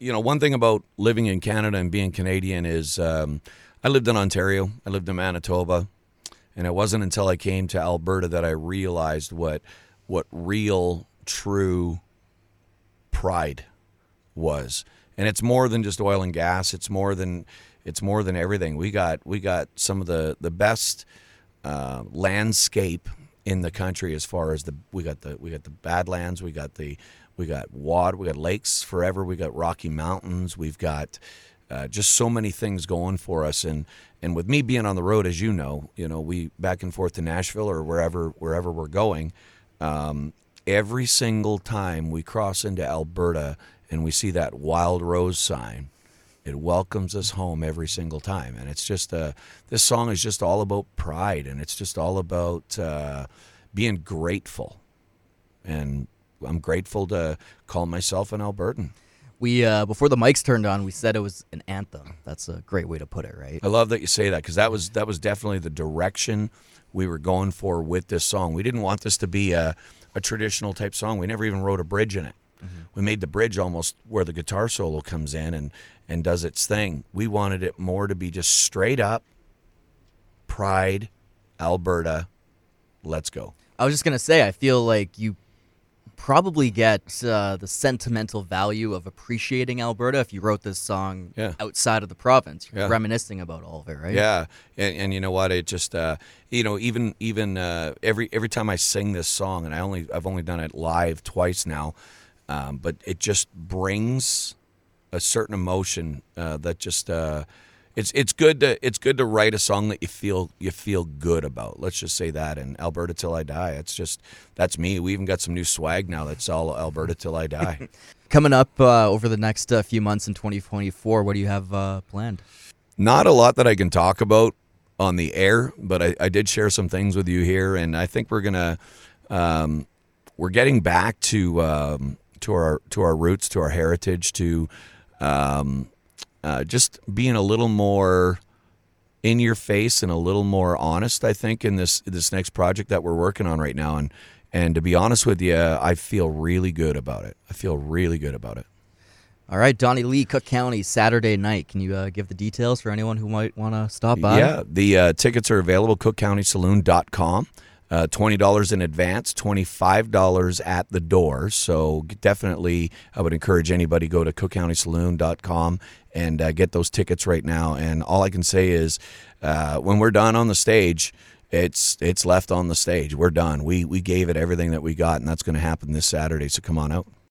one thing about living in Canada and being Canadian is I lived in Ontario, I lived in Manitoba, and it wasn't until I came to Alberta that I realized what real, true pride was. And it's more than just oil and gas. It's more than everything. We got some of the best landscape in the country as far as we got the Badlands, we got water, we got lakes forever, we got Rocky Mountains, we've got just so many things going for us. And with me being on the road, as you know, we back and forth to Nashville or wherever we're going. Every single time we cross into Alberta and we see that Wild Rose sign, it welcomes us home every single time. And it's just this song is just all about pride, and it's just all about being grateful. And I'm grateful to call myself an Albertan. We before the mics turned on, we said it was an anthem. That's a great way to put it, right? I love that you say that, because that was definitely the direction we were going for with this song. We didn't want this to be a traditional type song. We never even wrote a bridge in it. Mm-hmm. We made the bridge almost where the guitar solo comes in and does its thing. We wanted it more to be just straight up pride, Alberta, let's go. I was just going to say, I feel like you probably get the sentimental value of appreciating Alberta if you wrote this song outside of the province. You're reminiscing about all of it, right? Yeah, and you know what? It just even every time I sing this song, and I've only done it live twice now, but it just brings a certain emotion that just it's good to write a song that you feel good about. Let's just say that. And Alberta Till I Die, that's me. We even got some new swag now that's all Alberta Till I Die. Coming up over the next few months in 2024, what do you have planned? Not a lot that I can talk about on the air, but I did share some things with you here, and I think we're getting back to our roots, to our heritage, to just being a little more in your face and a little more honest, I think, in this next project that we're working on right now. And to be honest with you, I feel really good about it. All right, Donnie Lee, Cook County, Saturday night. Can you give the details for anyone who might want to stop by? Yeah, the tickets are available, cookcountysaloon.com. $20 in advance, $25 at the door. So definitely, I would encourage anybody go to cookcountysaloon.com and get those tickets right now. And all I can say is, when we're done on the stage, it's left on the stage. We're done. We gave it everything that we got, and that's going to happen this Saturday. So come on out.